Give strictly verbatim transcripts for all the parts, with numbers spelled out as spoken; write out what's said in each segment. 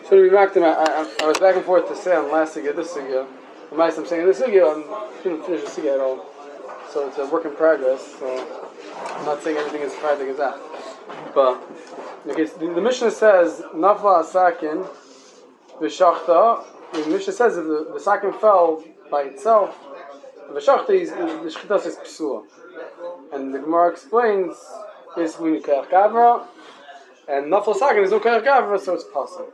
So we back to my, I, I was back and forth to say on last sugya, this sugya. The mice I'm saying this sugya, I didn't finish the sugya at all. So it's a work in progress. So I'm not saying everything is Friday is that. But okay, so the, the Mishnah says Nafla Asakin V'Shachta. The Mishnah says that the, the sakin fell by itself. V'Shachta is the Shchitas is Psula. And the Gemara explains basically Kayach Gavra. And Nafla Sakin is no Kayach Gavra, so it's possible.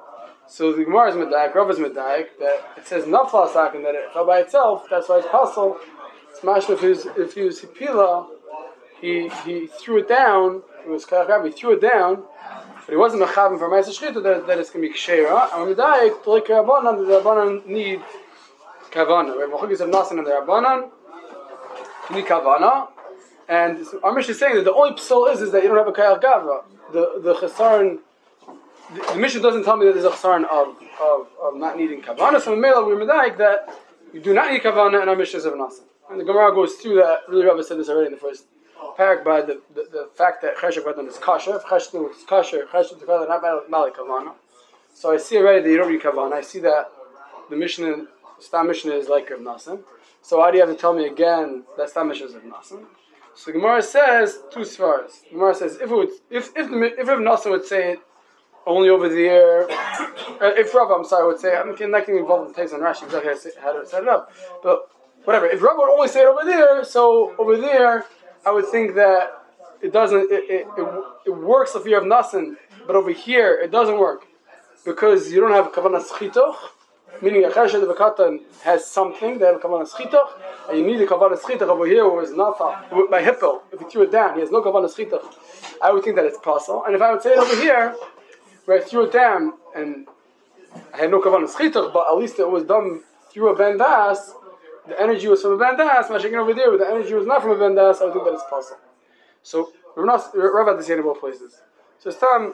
So the Gemara is Medaik, Rav is Medaik, that it says Nafla Sakin, that it fell by itself, that's why it's possible. It's mashma if he was, if he was Hipila, he, he threw it down, it was Kayach Gavra, he threw it down, but he wasn't Mechavim for Ma'aseh Shchita, that, that it's going to be Kshera. And Medaik, to like Rabbanan, the Rabbanan need Kavana. We have Machugis of Nasan and the Rabbanan, you need Kavana. And our Mishnah is saying that the only psul is, is that you don't have a Kayach Gavra. The, the Chesaron, The, the Mishnah doesn't tell me that there's a chsaron of, of, of not needing kavana. So in Mela we're medaik that you do not need kavana and our Mishnah is of nasa. And the Gemara goes through that. Really, Rabbi said this already in the first parak by the, the, the fact that cheshek vatan is kasher. If cheshek is kasher, cheshek is not malik kavana. So I see already that you don't need kavana. I see that the Mishnah, Stam Mishnah is like Rav Nasan. So why do you have to tell me again that Stam Mishnah is Rav Nasan? So the Gemara says two svaras. The Gemara says if it would, if if the, if Rav Nasan would say it only over there, uh, if Rav, I'm sorry, would say, I'm not getting involved in the text on Rashi, exactly how to set it up, but whatever, if Rav would only say it over there, so over there, I would think that it doesn't, it it, it, it works if you have Nasan, but over here, it doesn't work, because you don't have Kavanah Schitoch, meaning a Chesed of a Katan has something, they have a Kavanah Schitoch, and you need a Kavanah Schitoch over here, where it's Nafa, by Hippel, if you threw it down, he has no Kavanah Schitoch, I would think that it's possible, and if I would say it over here, where I threw it down, and I had no kavanah schitach, but at least it was done through a bandas. The energy was from a bandas. Mashiach over there, but the energy was not from a bandas. I would think that it's possible. So Rav had to say it in both places. So it's time.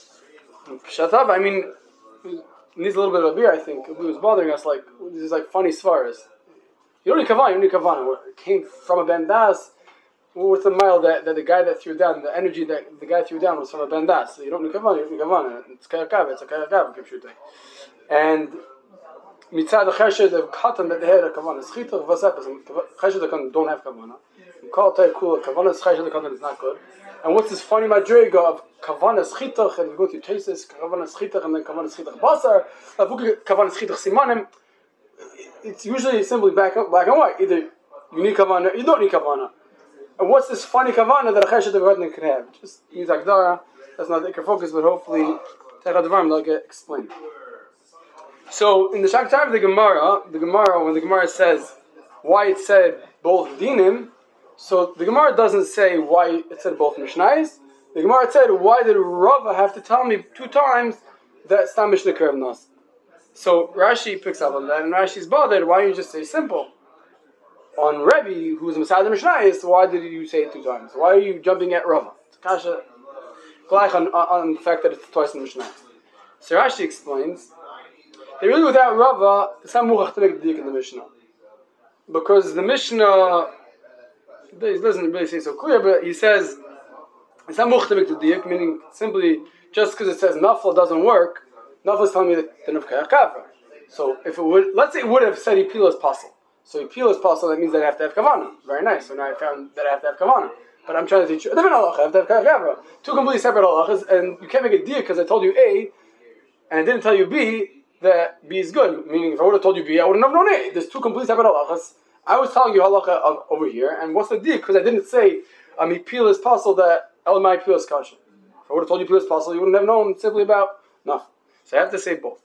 Shatav. I mean, it needs a little bit of a beer. I think it was bothering us. Like this is like funny svaras. You don't need kavanah. You don't need kavanah. It came from a bandas. What's the mile that, that the guy that threw down, the energy that the guy threw down was from a bandas. So you don't need kavanah, you don't need kavanah. It's kayakav, it's a kayakav, keep shooting. And mitzad the chesed of katan that they had a kavanah. Schitach, what's that? Chesed the katan don't have kavanah. You call it cool, kavanah chesed the katan is not good. And what's this funny madriga of kavanah schitach, and you go to Tesis, kavanah schitach, and then kavanah schitach basar, kavanah schitach simanim. It's usually simply black and white. Either you need kavanah, you don't need kavanah. And what's this funny kavana that a chesed of Gadnin can have? Just means Agdara. That's not the focus, but hopefully Terad they'll get explained. So in the Shaktar of the Gemara, the Gemara when the Gemara says why it said both dinim, so the Gemara doesn't say why it said both mishnayos. The Gemara said why did Rava have to tell me two times that Stam Mishnah Karev Nas? So Rashi picks up on that, and Rashi's bothered. Why don't you just say simple? On Rebbe, who's Masad Mishnayos, why did you say it two times? Why are you jumping at Rava? It's kasha gleich on, on the fact that it's twice in the Mishnah. So Rashi explains that really without Rava, it's not muchach to make the dik in the Mishnah. Because the Mishnah, he doesn't really say so clear, but he says, it's not muchach to make the dik, meaning simply, just because it says Nafla doesn't work, Nafla is telling me that the Nafka Kavra. So if it would, let's say it would have said Ipila is possible. So Ipila is possible, that means that I have to have Kavanah. Very nice. So now I found that I have to have Kavanah. But I'm trying to teach you a different halacha. I have to have Kavra. Two completely separate halachas, and you can't make a deal because I told you A, and I didn't tell you B, that B is good. Meaning, if I would have told you B, I wouldn't have known A. There's two completely separate halachas. I was telling you halacha of, over here, and what's the deal? Because I didn't say um, Ipila is possible that Elamai Ipila is kasha. If I would have told you Ipila is possible, you wouldn't have known simply about nothing. So I have to say both.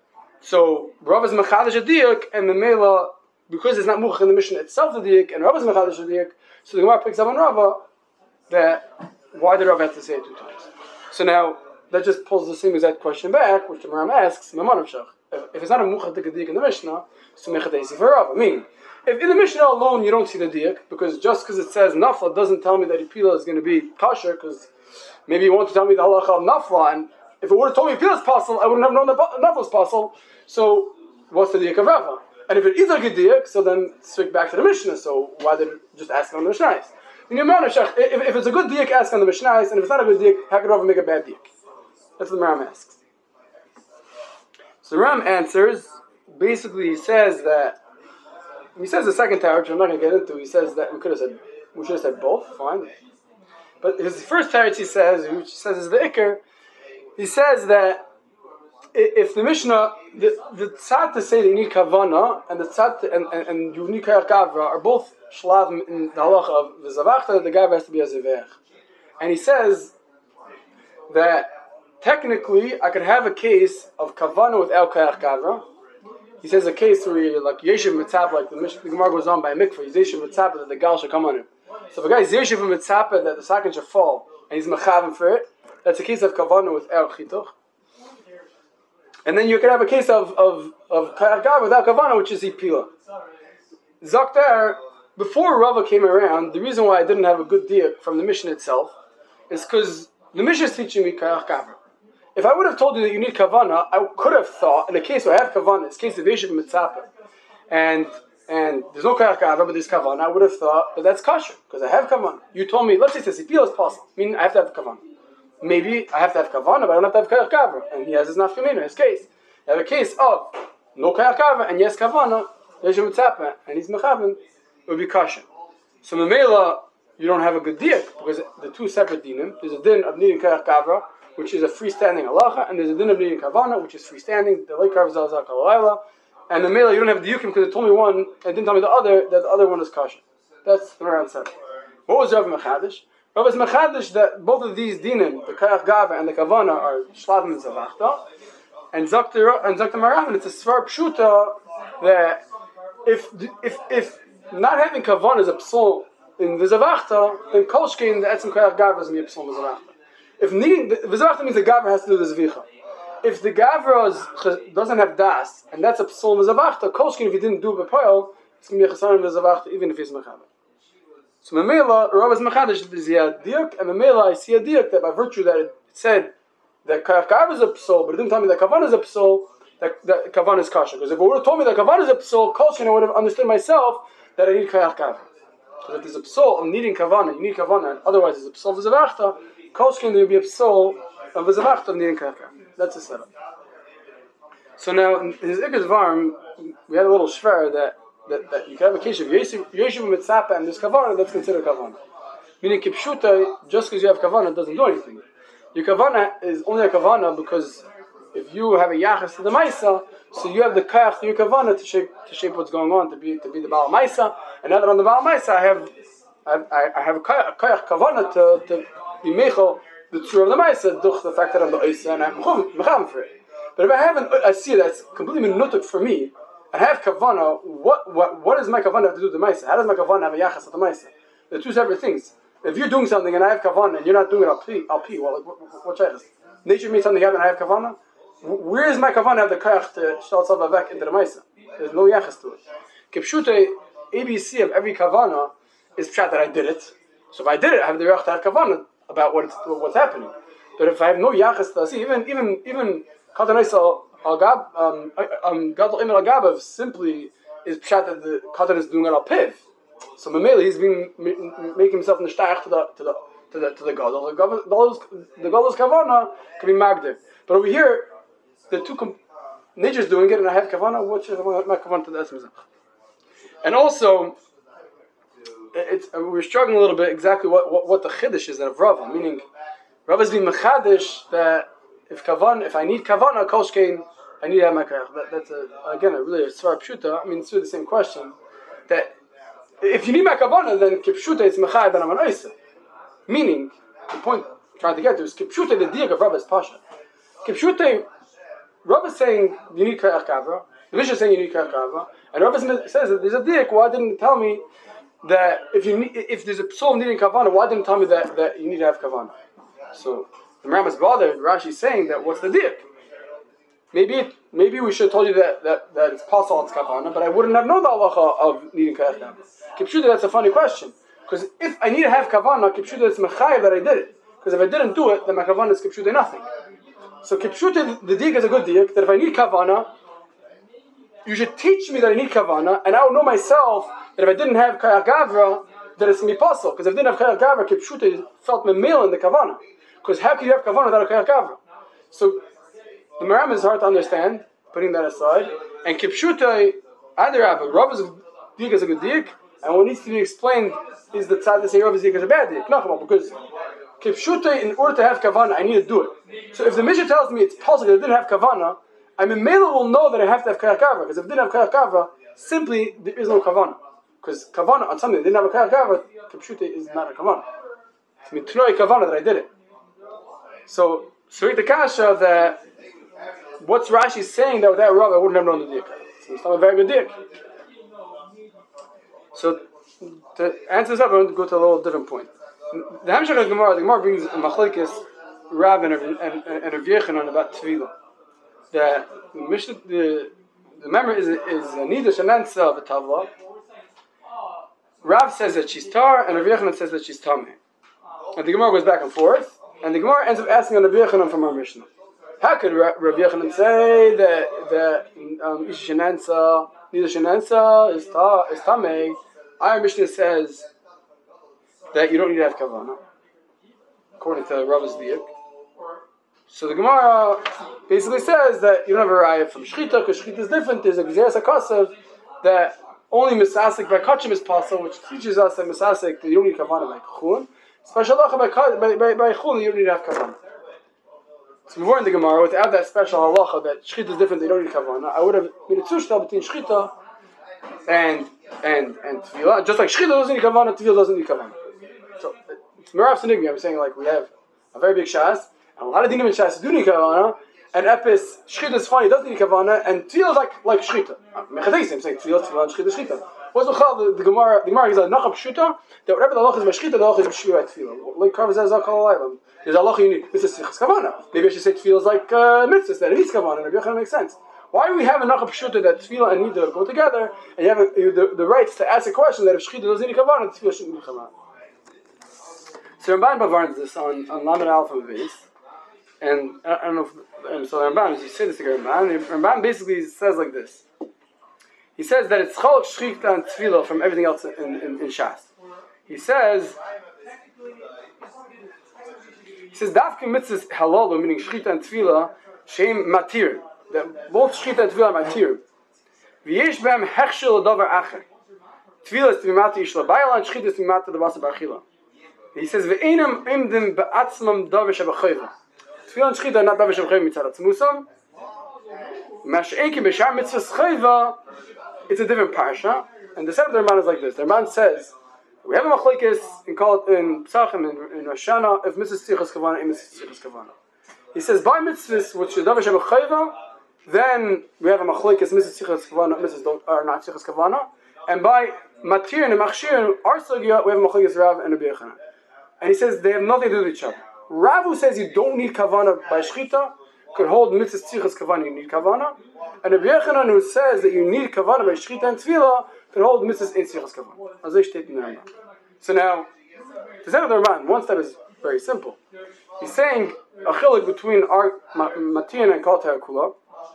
So Rav is mechadish a diuk, and the Mela, because it's not muchach in the Mishnah itself, the diuk, and Rav is mechadish a diuk, so the Gemara picks up on Rava that why did Rav have to say it two times? So now that just pulls the same exact question back, which the Maram asks, if, if it's not a muchach diuk in the Mishnah, so mechadesi for Rav. I mean, if in the Mishnah alone you don't see the diuk, because just because it says Nafla doesn't tell me that Ipila is going to be kosher, because maybe you want to tell me the halacha of Nafla, and if it would have told me Ipila is possible, I wouldn't have known that Nafla is possible. So what's the diuk of Rava? And if it is a diuk, so then switch back to the Mishnah. So why did it just ask on the Mishnah? In your manner, if, if it's a good diuk, ask on the Mishnah, and if it's not a good diuk, how could Rava make a bad diuk? That's what the Maram asks. So Ram answers, basically he says that, he says the second tower, which I'm not going to get into, he says that we could have said, we should have said both, fine. But his first teretz he says, which he says is the Iker, he says that if the Mishnah, the, the tzad to say that you need kavana, and the tzad to, and, and, and you need kayach gavra, are both shlav in the halacha of v'zavachta, that the gavra has to be a zevech. And he says that technically I could have a case of kavana without kayach gavra. He says a case where you like yeshiv mitzap, like the Mishnah, the Gemara goes on by a mikvah, he's yeshiv mitzap that the gal should come on him. So if a guy is yeshiv mitzap that the sakin should fall, and he's mechavim for it, that's a case of kavana without chituch. And then you can have a case of of of kayach gavra without kavana, which is ipila. Zaktar, before Rava came around, the reason why I didn't have a good diak from the Mishnah itself is because the Mishnah is teaching me kayach gavra. If I would have told you that you need kavana, I could have thought, in a case where I have kavana, it's a case of yeshiv mitzapa, and and there's no kayach gavra, but there's kavana, I would have thought that that's kosher, because I have kavana. You told me, let's say it's ipila is possible, meaning I have to have kavana. Maybe I have to have kavana, but I don't have to have kayach gavra, and he has his nafkamina, his case. You have a case of no kayach gavra, and yes kavana, yeshiv mitzapa, and he's mechavin, it would be kosher. So memela, you don't have a good diak, because the two separate dinim, there's a din of needing kayach gavra, which is a freestanding halacha, and there's a din of needing kavana, which is freestanding, the lake carves al zakal, and memela, you don't have diukim because it told me one, and it didn't tell me the other, that the other one is kosher. That's the Maran said. What was Rav Mechadish? Rav is Mechadish that both of these dinim, the kayach gavra and the kavana, are shlavim and zavachta, and Zakta and Zakta Maran, it's a svar pshuta that if if if not having kavan is a psul in v'zavachta, then kolshkein the etzim kayach gavra is going to be a psul in v'zavachta. If needing v'zavachta means the gavra has to do the zvicha. If the gavra is, doesn't have das, and that's a psul in v'zavachta, kolshkein if he didn't do b'poil, it's going to be a chassan in v'zavachta even if he's mechaber. So memela, Rav is mechadish is a diuk, and memela I see a diuk that by virtue that it said that kayach gavra is a psul, but it didn't tell me that kavan is a psul, that, that kavan is kosher. Because if it would have told me that kavan is a psul, kolshkein I would have understood myself that I need kayach gavra. Because if there's a psul of needing kavana, you need kavana, and otherwise there's a psul of v'zavachta, kolshkein there will be a psul of v'zavachta of needing kayach gavra. That's the setup. So now, in his Ikaz Varm, we had a little shver that, that, that you can have a case of Yeshiv Mitzapa and there's kavana, that's considered kavana. Meaning, kipshuta, just because you have kavana, doesn't do anything. Your kavana is only a kavana because if you have a yachas to the maisa, so you have the kayach to your kavana to shape to shape what's going on, to be to be the baal maisa. And now that on the baal maisa, I have I, I have a kayach, a kayach kavana to to be mechel the tzur of the maisa, duch the fact that I'm the oisa and I'm mecham for it. But if I have an I see that's completely minutuk for me, I have kavana. What what what does my kavana have to do with the maisa? How does my kavana have a yachas to the maisa? They're two separate things. If you're doing something and I have kavana and you're not doing it, I'll pee. I'll pee. Well, like, what, what shaykhs? Nature made something happen and I have kavana. Where is my kavana have the kayach to shal tzava back into the maisa? There's no yachas to it. Kipshute A B C of every kavana is pshat that I did it. So if I did it, I have the yachas to have kavana about what it's, what's happening. But if I have no yachas to see, even even even katan al gab um um gadol imel agabav simply is pshat that the katan is doing it al piv. So Mamela, he's been making himself nishtayach to the to the to the to the gadol. The gadol's the gadol's kavana can be magdir. But over here, the two com- nature's doing it, and I have kavana. Which is my kavana to the esmezach. And also, it's we're struggling a little bit exactly what, what, what the chiddush is of Rava. Meaning, Rava's being mechadish that if kavan, if I need kavana, kolshkein, I need to have my kayach. That, that's a, again a really a svar pshuta. I mean, it's really the same question that. If you need my kavana, then kipshuta is mechayv and I'm an oisa. Meaning, the point I'm trying to get to is kipshuta the diak of Rav is pasha. Kipshuta, Rav is saying you need kayach gavra. The Mishnah is saying you need kayach gavra, and Rav says that there's a diak. Why didn't it tell me that if you need, if there's a psul needing kavana, why didn't it tell me that, that you need to have kavana? So the Ram is bothered. Rashi is saying that what's the diak? Maybe it, maybe we should have told you that, that, that it's possible it's kavana, but I wouldn't have known the halacha of needing kayach gavra. Kipshuta, that's a funny question. Because if I need to have kavana, kipshuta it's mechayev that I did it. Because if I didn't do it, then my kavana is kipshuta nothing. So kipshuta, the diak is a good diak, that if I need kavana, you should teach me that I need kavana, and I will know myself that if I didn't have kayach gavra, that it's going to be possible. Because if I didn't have kayach gavra, kipshuta felt memil in the kavana. Because how can you have kavana without a kayach gavra? So the Maram is hard to understand. putting that aside. And Kipshutai, either have a Rav is a dik is a good dik, and what needs to be explained is the tzad to say Rav is dik is a bad dik. No, because Kipshutai, in order to have kavana, I need to do it. So if the Mishnah tells me it's possible that I didn't have kavana, I mean, Mela will know that I have to have kavana, because if I didn't have kavana, simply there is no kavana. Because kavana on something that didn't have a kavana, Kipshutai is not a kavana. It's mitnoi kavana that I did it. So, Surik the Kasha that what's Rashi saying that without Rav I wouldn't have known the dik. So it's not a very good dik. So to answer this up, I'm going to go to a little different point. The Hamshach of Gemara, the Gemara brings a machlekes Rav and a and, and a Yechanan about Tefillah. The Mishnah, the the member is is Nida Shanansa of Tavla. Rav says that she's tar, and Rav Yechanan says that she's tameh. And the Gemara goes back and forth, and the Gemara ends up asking on Rav Yechanan from our Mishnah. How could Rav Yechanan say that that um, Isha Shanansa, Nida Shanansa is tar is tameh? Our Mishnah says that you don't need to have kavanah, according to Rav's diuk. So the Gemara basically says that you don't have a raya from shchita, because shchita is different. There's a gzeres hakasav that only misasik by kachim is possible, which teaches us that misasik that you don't need kavanah by chun. Special halacha by by by, by chun, you don't need to have kavanah. So before in the Gemara, without that special halacha that shchita is different, they don't need kavanah, I would have made a tzushta between shchita and and and tefillah. Just like shchita doesn't need kavanah, tefillah doesn't need kavanah. So it's Merav Sinigmi. I'm saying like we have a very big shas, and a lot of dinim in shas do need kavanah, and epis shchita is funny, doesn't need kavanah, and tefillah is like like shchita. Mechadis, I'm saying tefillah, tefillah, and shchita, shchita. What's the chal? The Gemara, the Gemara is a nachab pshuta that whatever the halach is by shchita, the halach is b'shvua tefillah. Like Karv says, zakal alaylam. There's a halach you need. This is sichas kavanah. Maybe I should say tefillah is like uh, mitzvahs that it needs kavanah. And Rabbi Yochanan makes sense. Why do we have a nachab pshuta that tefillah and nida go together, and you have a, you, the, the rights to ask a question that if shchita doesn't need kavanah, tefillah shouldn't need kavanah? So Ramban Bavarns this on, on Lamed Alpha Beis, and I, I don't know if, and so Ramban, you say this to Ramban, Ramban basically says like this. He says that it's chalak shchita and tefillah from everything else in, in, in Shas. He says, he says, Davke mitzvahs halal, meaning shchita and tefillah, sheim matir, that both shchita and tefillah are matir. V'yesh be'em hechshel davar acher. Tefillah is to be mati ish labayla, and shchita is to be mati the basa b'achila. He says, "Ve'enam imdim ba'atzmam davar shabachayva." Tefillah and shchita are not davar shabachayva mitzad atzmusam. Mash'enki b'shar mitzvah schayva. It's a different parsha, and the seventh Ramban is like this. The Ramban says we have a machlekes in call in Psachim in, in Rosh Hashanah if mitzvah tzrichas kavana and mitzvah tzrichas kavana. He says by mitzvahs which is davar shabachayva, then we have a machlekes mitzvah tzrichas kavana, mitzvahs are not tzrichas kavana, and by matir and machshir our sugya we have a machlekes Rav and Rabbi Yechanan. And he says they have nothing to do with each other. Rav who says you don't need kavana by shchita could hold mitzvah tzrichas kavana, you need kavana. And Rabbi Yechanan who says that you need kavana by shchita and tefillah could hold mitzvah in tzrichas kavana. As they state in the Ramban. So now, to say the Ramban, one step is very simple. He's saying a chilik between our matin and kal kula.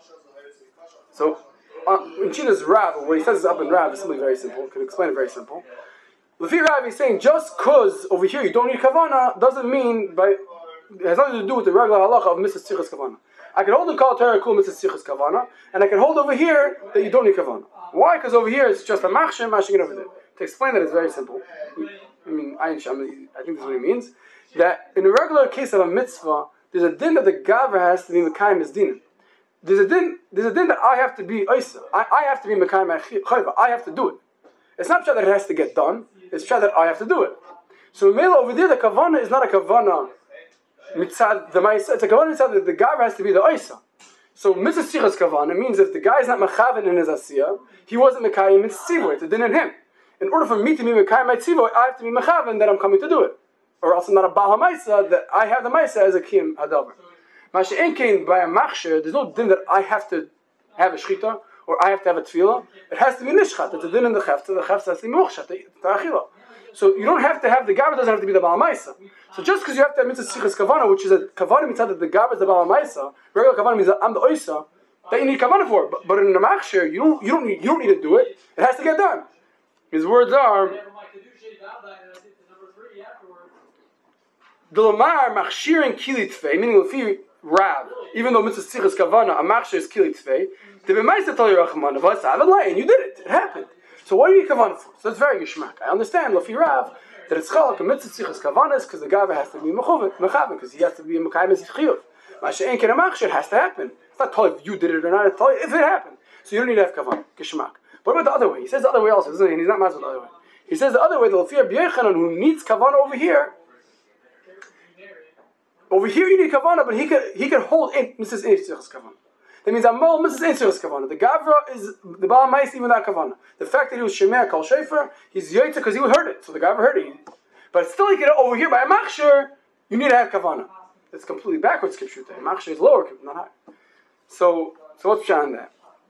So uh, in China's Rav, what he says is up in Rav is simply very simple. Can explain it very simple. Lefi Rav, he's saying just because over here you don't need kavana doesn't mean by it has nothing to do with the regular halacha of mitzvah tzrichas kavana. I can hold the kal kula mitzvah tzrichas kavana, and I can hold over here that you don't need kavana. Why? Because over here it's just a machshem mashing it over there. To explain that, it's very simple. I mean, I think this is what he means. That in a regular case of a mitzvah, there's a din that the gaver has to be mekayim as dinim. There's a din. There's a din that I have to be oisa. I, I have to be mekayim chayva. I have to do it. It's not that it has to get done. It's that I have to do it. So Mela over there, the kavana is not a kavana mitzad the ma'isa. It's a kavana mitzad that the gaver has to be the oisa. So mitzvah tzrichas kavana means if the guy is not mechaven in his asiyah, he wasn't mekayim in tzivo. It's a din in him. In order for me to be mekayim my tzivo, I have to be mechaven that I'm coming to do it. Or else I'm not a Baal HaMaisa, that I have the Maisa as a Kiyam Hadavar. Mashiach Enkein, by a Machsher, there's no din that I have to have a Shchita, or I have to have a Tefillah. It has to be Nishchat. It's a din in the Chefta, the Chefta has to be Muchshat, the Achila. So you don't have to have, the Gabba doesn't have to be the Baal HaMaisa. So just because you have to have Mitzvah Sichas Kavana, which is a Kavana mitzvah that the Gabba is the Baal HaMaisa, regular Kavana means that I'm the Oisa, that you need Kavana for. But, but in the Machsher, you don't, you, don't need, you don't need to do it. It has to get done. His words are, D'Lamar machshirin kili tfei, meaning if Rav, even though mitzvah tzichas kavana, a machshir is kili tzvei, the b'maisa tell you rachman, and you did it, it happened. So what do you need kavana for? So that's very geshmak. I understand, Lafi Rav, that it's chalak a mitzvah tzichas kavanas because the gava has to be mechaven, because he has to be a mekayim as chiyuv. Masha'en ken a machshir has to happen. It's not tell if you did it or not, it's tell you if it happened. So you don't need to have kavana, geshmak. What about the other way? He says the other way also, isn't he? And he's not mazal the other way. He says the other way, the Lafi Rabbi Yochanan, who needs kavana over here, over here you need kavana, but he could he could hold in Missus Eitzchus kavana. That means Amol Missus Eitzchus kavana. The Gavra is the Baal Mais even without kavana. The fact that he was Shemeh Kol Shefer, he's Yoitza because he heard it, so the Gavra heard it. But still, he could over here by a machshir, you need to have kavana. It's completely backwards kipshut. Machshir is lower, not high. So so what's on that?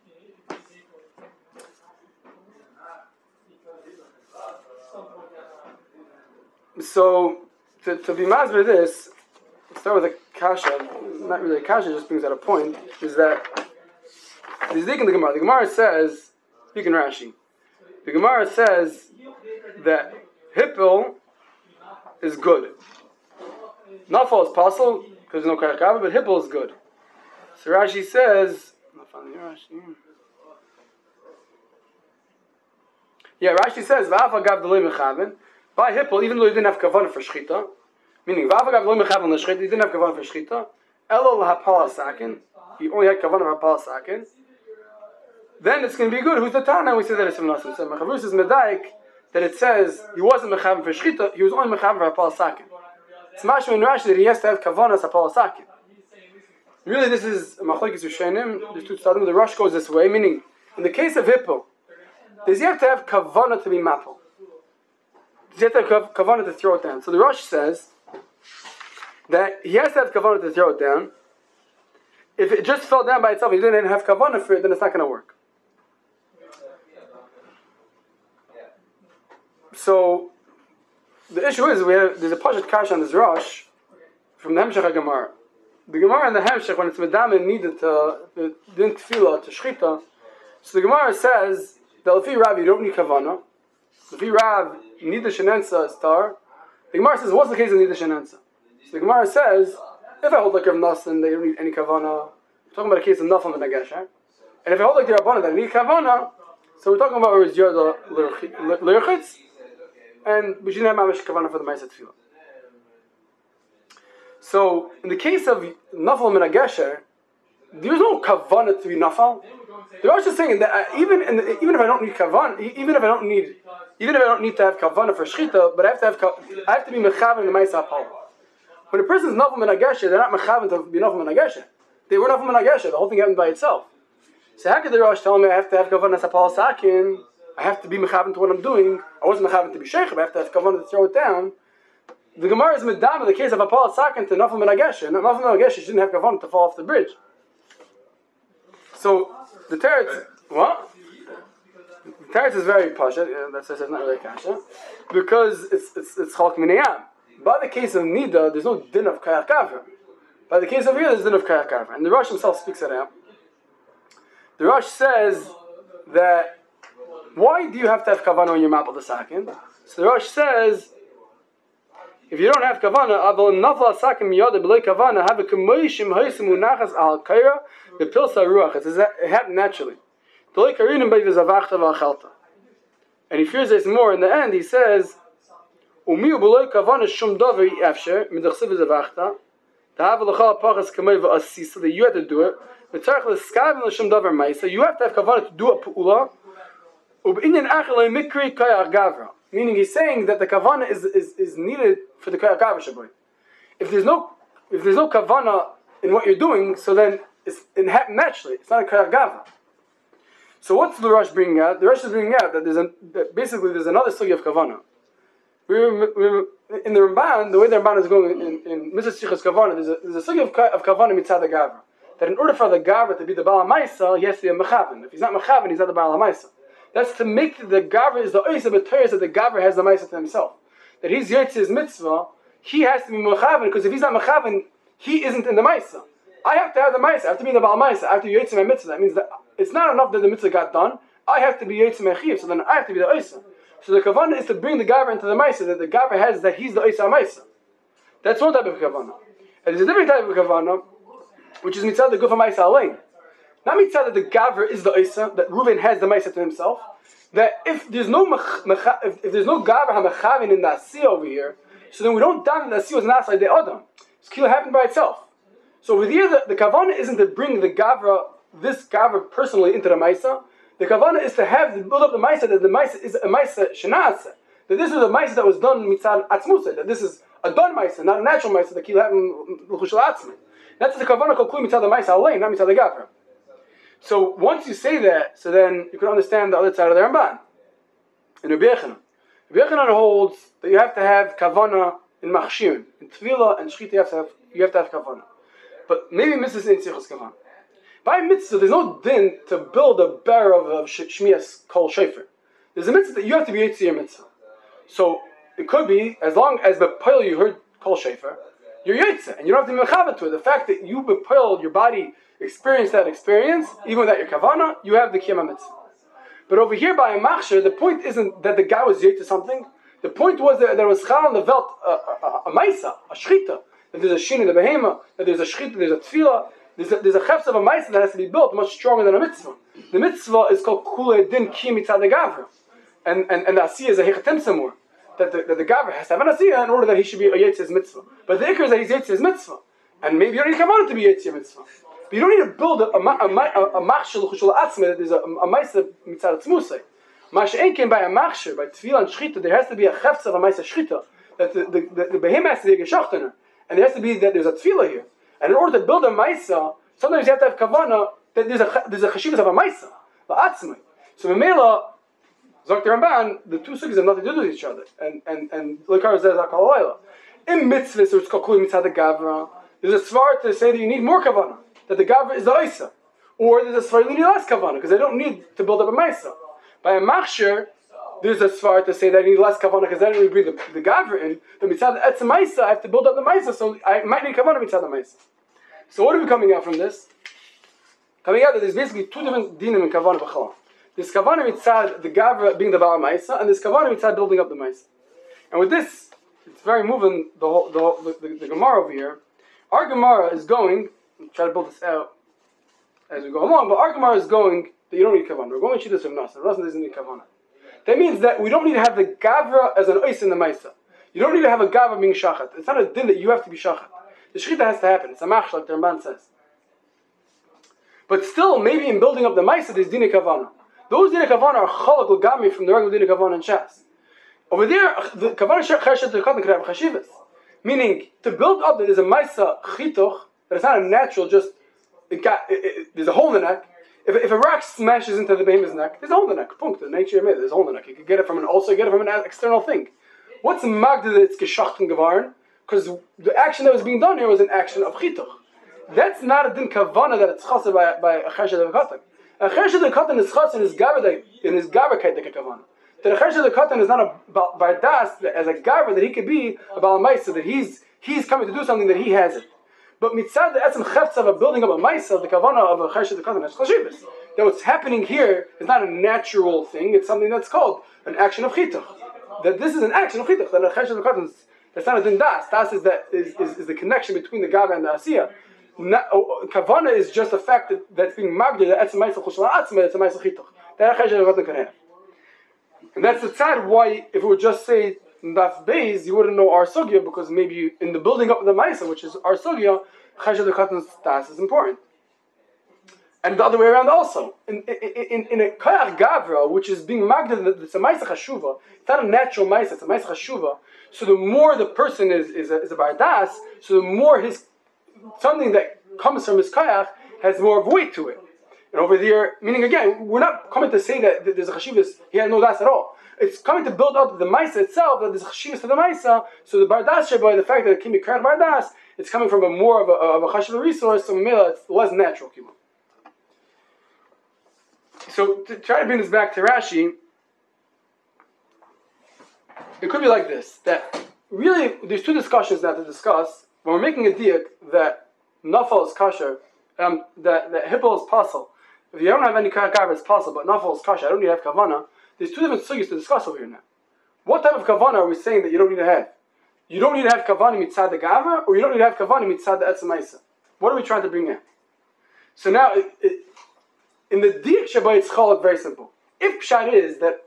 So to to be mazber this. Start with a kasha, not really a kasha, just brings out a point, is that the Zdik in the Gemara. The Gemara says, speaking Rashi, the Gemara says that Hippel is good. Nafal is possible because there's no karakava, but Hippel is good. So Rashi says, yeah, Rashi says, V'afa gav d'loi mechaven, by Hippel, even though he didn't have kavanah for shchita, meaning, he didn't have kavanah for shchita. Elo lahapala sakin. He only had kavanah for hapala sakin. Then it's going to be good. Who's the Tana? We say that it's from Nasim. So Mechavus is Medaik that it says he wasn't mechavan for shchita. He was only mechavan for hapala sakin. It's mashma in Rashi that he has to have kavanah as hapala sakin. Really, this is machlokes Rishonim. There's two tzadim. The Rosh goes this way, meaning in the case of Hippel, does he have to have kavanah to be mapel? Does he have to have kavanah to throw it down? So the Rosh says that he has to have kavanah to throw it down. If it just fell down by itself, he didn't have kavanah for it, then it's not going to work. So the issue is we have there's a pashat kash on this Rosh from the Hemshech Gemara. The Gemara and the Hemshech, when it's medamin needed to didn't tefillah to shchita, so the Gemara says that Lefi Rav you don't need kavanah. Lefi Rav nida shenensa is tar. The Gemara says what's the case of nida shenensa? So the Gemara says, if I hold like Rav Nassan, they don't need any kavana. We're talking about a case of Nafal and Nagesha. And if I hold like the Rabbana, they need kavana. So we're talking about Riz Yoda Lirchitz, and we shouldn't have mamish kavana for the Ma'aseh Tefillah. So in the case of Nafal and Nagesha, there's no kavana to be Nafal. They're also saying that uh, even in the, even if I don't need kavana, even if I don't need, even if I don't need to have kavana for shchita, but I have to have I have to be mechavan in the Ma'aseh Hapal. When a person's nafal menagesha, they're not mechavan to be nafal menagesha. They were nafal menagesha. The whole thing happened by itself. So how could the Rosh tell me I have to have kavanah sapal sakin? I have to be mechavan to what I'm doing. I wasn't mechavan to be sheikh, but I have to have kavanah to throw it down. The Gemara is medam in the case of apal sakin to nafal menagesha. And nafal menagesha shouldn't have kavanah to fall off the bridge. So the teretz, what? The teretz is very pasha. That's it's not really kasha because it's it's it's chalak minayam. By the case of Nida, there's no din of Kayach Kavra. By the case of Riyah, there's din of Kayach Kavra. And the Rosh himself speaks it out. The Rosh says that, why do you have to have Kavanah on your map of the Sakin? So the Rosh says, if you don't have Kavanah, Abel Nafal Sakin Miyada B'lei Kavanah, have a Kamoishim Haisim Unachas Al Kaira, the Pilsa Ruach. It happened naturally. And he fears this more. In the end, he says, Umiu beloy kavana shum davar afsher midachsiv zavachta tahav lechal pachas kamei v'asisa that you have to do it v'tzarich l'skav l'shum davar ma'isa you have to have kavana to do a pu'ula u'b'inyan achelay mikri kayach gavra, meaning he's saying that the kavana is, is, is needed for the kayach gavra shaboy. If there's no if there's no kavana in what you're doing, so then it's it happened naturally. It's not a kayach gavra. So what's the Rosh bringing out? The Rosh is bringing out that there's a that basically there's another sugi of kavana. We were, we were, in the Ramban, the way the Ramban is going in, in Mitzvah Tzichas Kavana, there's a, there's a sugi of, of Kavana mitzad the Gavra. That in order for the Gavra to be the Baal HaMaisa, he has to be a Mechavan. If he's not Mechavan, he's not the Baal HaMaisa. That's to make the Gavra is the Oisa B'Teres that the Gavra has the Maisa to himself. That he's Yotze his mitzvah, he has to be Mechavan, because if he's not Mechavan, he isn't in the Maisa. I have to have the Maisa, I have to be in the Baal HaMaisa, I have to be Yotze my mitzvah. That means that it's not enough that the mitzvah got done, I have to be Yotze my Chiv, so then I have to be the Oisa. So the kavanah is to bring the Gavra into the Maisa, that the Gavra has that he's the Oisa Maisa. That's one type of kavanah. And there's a different type of kavanah, which is mitzad the gufa ma'isa alein. Not mitzad that the gavra is the isa, that Reuven has the ma'isa to himself. That if there's no mech, mech, if, if there's no gavra hamachavin in the asiya over here, so then we don't down the asiya was not like the adam. This kila happened by itself. So over here, the, the kavanah isn't to bring the gavra, this gavra personally into the ma'isa. The kavanah is to have, to build up the ma'isa, that the ma'isa is a ma'isa shena'asa. That this is a ma'isa that was done mitzad atzmusa. That this is a done ma'isa, not a natural ma'isa, that kila happened l'chushal atzmi. That's the kavanah called mitzad the ma'isa alein, not mitzad the gavra. So once you say that, so then you can understand the other side of the Ramban. In Rabbi Yochanan. Rabbi Yochanan holds that you have to have kavanah in machshirin. In tefillah and shchita you have to have, you have to have kavanah. But maybe mitzvah in tzichus kavanah. By mitzvah, there's no din to build a bar of, of shmias kol shofar. There's a mitzvah that you have to be yitzir mitzvah. So it could be, as long as b'poil you heard kol shofar, you're yitzir, and you don't have to be mechavan to it. The fact that you b'poil, your body experienced that experience, even without your kavanah, you have the kiyama mitzvah. But over here by a machshir, the point isn't that the guy was yitzir something. The point was that there was chal on the velt, a, a, a maisa, a shchita. That there's a shin in the behema, that there's a shchita, there's a tefillah, there's a, there's a chefs of a maisa that has to be built much stronger than a mitzvah. The mitzvah is called kule din ki mitzad the gavra. And, and, and the asiyah is a hechatim samur. That the, that the gavra has to have an asiyah in order that he should be a yitzir's mitzvah. But the ikr is that he's yitzir's mitzvah. And maybe you don't need kavanah to be yitzir mitzvah. But you don't need to build a machshir l'chushul atzmei that there's a maisa mitzad tzmusay. Masha'en came by a machshir, by tefillah and shchita, there has to be a chefs of a maisa shchita. That the, the, the, the behem has to be a geschachtner. And there has to be that there's a tefillah here. And in order to build a maisa, sometimes you have to have kavanah that there's a there's a cheshivas of a maisa, the atzmai. So Memela, Zok the Ramban, the two sugis have nothing to do with each other. And and and Lekar says Akalayla. In mitzvahs, it's called kuli mitzad the gavra. There's a svar to say that you need more kavanah, that the gavra is the isa, or there's a svar you need less kavanah because they don't need to build up a maisa. By a machshir, there's a svar to say that I need less kavanah because I don't really bring the, the gavra in. But mitzad the etzem maisa, I have to build up the maisa, so I might need kavanah mitzad the maisa. So what are we coming out from this? Coming out that there's basically two different dinim in kavanah b'chala. There's kavanah mitzad the gavra being the ba'al maisa, and there's kavanah mitzad building up the maisa. And with this, it's very moving. The whole, the, whole, the, the, the Gemara over here. Our Gemara is going. I'll try to build this out as we go along. But our Gemara is going that you don't need kavanah. We're going to this of Nasa. Nasa doesn't need kavanah. That means that we don't need to have the gavra as an ois in the maisa. You don't need to have a gavra being shachat. It's not a din that you have to be shachat. The shechita has to happen. It's a machsh, like the Ramban says. But still, maybe in building up the maisa, there's dina kavanah. Those dina kavanah are chalak l'gami from the regular dina kavanah and shas. Over there, the kavanah chesed to katan could have chashivas. Meaning, to build up that there's a maisa chitoch, that it's not a natural, just, it got, it, it, there's a hole in the neck. If, if a rock smashes into the behemoth's neck, there's a hole in the neck. Punkt. The nature made it, there's a hole in the neck. You could get it from an, also get it from an external thing. What's magda that it's geschacht and gevarn? Because the action that was being done here was an action of chitoch. That's not a din kavana that it's chassid by, by a chesed of katan. A chesed of katan is chassid in his gavra, in his gavra like a kavana. That a chesed of katan is not a bardas as a gavra that he could be a balamaisa, that he's he's coming to do something that he hasn't. But mitzad the etzem chefts of a building of a maisa, the kavana of a chesed of katan is chashivas. That what's happening here is not a natural thing; it's something that's called an action of chitoch. That this is an action of chitoch. That a chesed of katan is, that's not a din das. Das is that is, is, is the connection between the gavra and the asiyah. Not, oh, kavana is just the fact that that's being magded that etzem maisa chushla atzma, it's a maisa chitoch. That a chesed of katan can have. And that's the tzad why, if we would just say Daf Beis, you wouldn't know our sugya, because maybe you, in the building up of the Maisa, which is our sugya, Chesed Katan's tas is important. And the other way around also. In, in, in, in a Kayach Gavra, which is being magded, it's a Maisa Chashuva, it's not a natural Maisa, it's a Maisa Chashuva. So the more the person is, is a, is a Bardas, so the more his, something that comes from his Kayach has more of weight to it. And over there, meaning again, we're not coming to say that there's a chashivas, he had no das at all. It's coming to build up the maisa itself, that there's a chashivas to the maisa, so the bardas sheba, the fact that it can be correct bardas, it's coming from a more of a, of a chashiva resource, so mela, it's less natural. So to try to bring this back to Rashi, it could be like this, that really, there's two discussions now to discuss. When we're making a diak that nafal is kasher, um, that, that hippol is possible. If you don't have any kavar, it's possible, but nafal is kasher, I don't need to have kavana. There's two different sugis to discuss over here now. What type of kavana are we saying that you don't need to have? You don't need to have kavana mitzad the gavra, or you don't need to have kavana mitzad the etzem maisa? What are we trying to bring in? So now, it, it, in the Diak Shabbat Tzchal, it's very simple. If Pshat is that,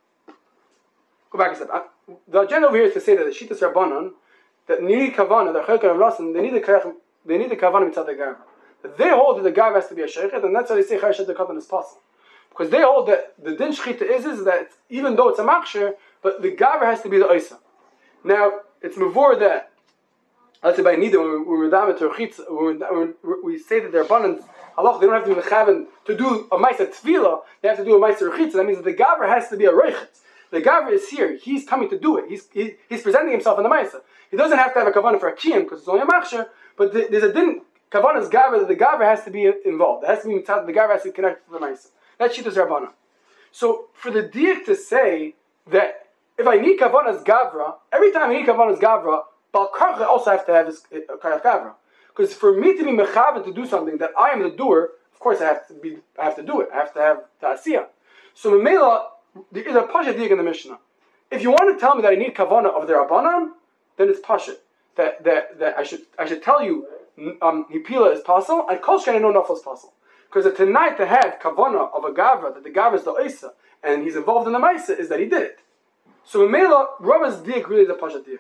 go back a step. The agenda over here is to say that the Shittas Rabbanon, that need Kavanah, the Chayk and Rasan, they need the they need the Kavanah mitzad the Gav. They hold that the Gav has to be a Sheikhet, and that's why they say Chayk the Katan is possible. Because they hold that the Din Shchita is, is that even though it's a Machshir, but the Gav has to be the Oisa. Now, it's Mavor that, let's say by Nida, when we're Medamet or Chitz, when we say that they're abundant, Allah, they don't have to be Mechaven to do a Maisa Tefillah, they have to do a Maisa Rechitza. That means that the Gav has to be a Reichitz. The Gav is here, he's coming to do it, he's he, he's presenting himself in the Maisa. He doesn't have to have a Kavanah for a Kiyam, because it's only a Machshir, but the, there's a Din, Kavanah's Gav, that the Gav has to be involved. It has to be, the Gav has to be connected to the Maisa. That's Shittas Rabbanah. So, for the Diak to say that if I need Kavanah's Gavra, every time I need Kavanah's Gavra, Bal Karcha also have to have his Karach Gavra. Because for me to be Mechaven to do something that I am the doer, of course I have to be, I have to do it. I have to have the Asiyah. So Memela, there is a Pasha Diak in the Mishnah. If you want to tell me that I need Kavanah of the Rabbanan, then it's Pasha. That that that I should I should tell you um Hipila is possible, and Kol Shkan I know Nafal is possible. Because tonight to have Kavanah of a Gavra, that the Gavra is the Isa, and he's involved in the Maisa, is that he did it. So Memela, Rabba's Diak really is a Pasha Diak.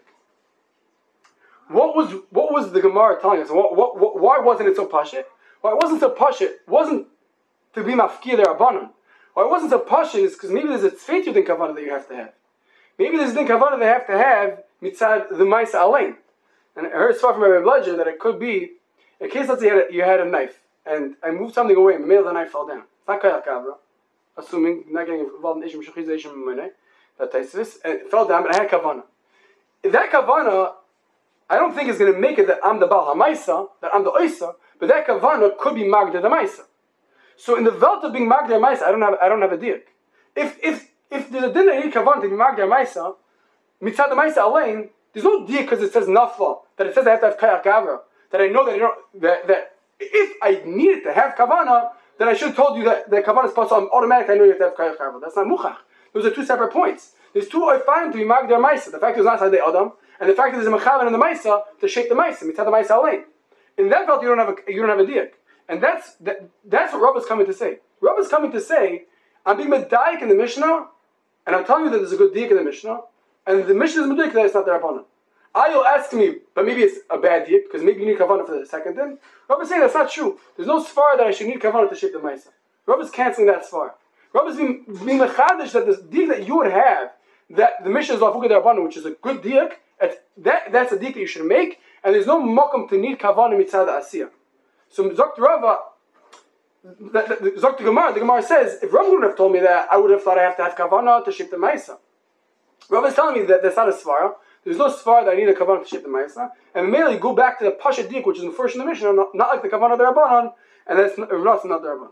What was what was the Gemara telling us? What, what, what, why wasn't it so Pasha? Why it wasn't so Pasha? It wasn't to be Mafkir the Rabbanan. Why it wasn't so Pasha is because maybe there's a Tzfeitu Din Kavanah that you have to have. Maybe there's a Din Kavanah they have to have mitzad the Maisa Alein. And I heard it's far from Rabbi Bludger that it could be, in case let's say you had a, you had a knife, and I moved something away, and the middle of the knife fell down. It's not Kayach Gavra, assuming, not getting involved in Ishim Shechiz Ishim Mene, that Taisis, and it fell down, but I had Kavanah. If that Kavanah, I don't think it's going to make it that I'm the Baal HaMaisa, that I'm the Oisa, but that Kavanah could be Magda the Maisa. So in the Velt of being Magda the Maisa, I don't have I don't have a Diak. If if if there's a din that you need Kavanah to be Magda the Maisa, Mitzad the Maisa Alain, there's no Diak because it says Nafla, that it says I have to have Kayach Gavra, that I know that, you know, that, that if I needed to have Kavanah, then I should have told you that, that Kavanah is possible, automatically I know you have to have Kayach Gavra. That's not Muchach. Those are two separate points. There's two Oifayim to be Magda the Maisa. The fact that it's not Sadei Adam, and the fact that there's a Mechavan in the Maisa to shape the Maisa, Mitzad the Maisa Alain. In that Velt, you don't have a, you don't have a Diak. And that's that, that's what Rav is coming to say. Rav is coming to say, I'm being Medayik in the Mishnah, and I'm telling you that there's a good Diak in the Mishnah, and the Mishnah is Medayik that it's not their opponent. I will ask me, but maybe it's a bad Diak, because maybe you need Kavanah for the second din. Rav is saying that's not true. There's no Sfar that I should need Kavanah to shape the Maisa. Rav is canceling that Sfar. Rav is being, being Mechadish that this Diak that you would have, that the Mishnah is Lafuka Darabana, which is a good Diak, that, that's a Diak that you should make, and there's no Mokum to need Kavanah Mitzad Asiyah. So Zok Rava, Zok the Gemara, the Gemara says, if Rav wouldn't have told me that, I would have thought I have to have Kavanah to shape the Maisa. Rav is telling me that that's not a Svara. There's no Svara that I need a Kavanah to shape the Maisa. And mainly go back to the Pasha Diak, which is in the first in the Mishnah, not, not like the Kavanah of the Rabbanon, and that's not, not the Rabbanon.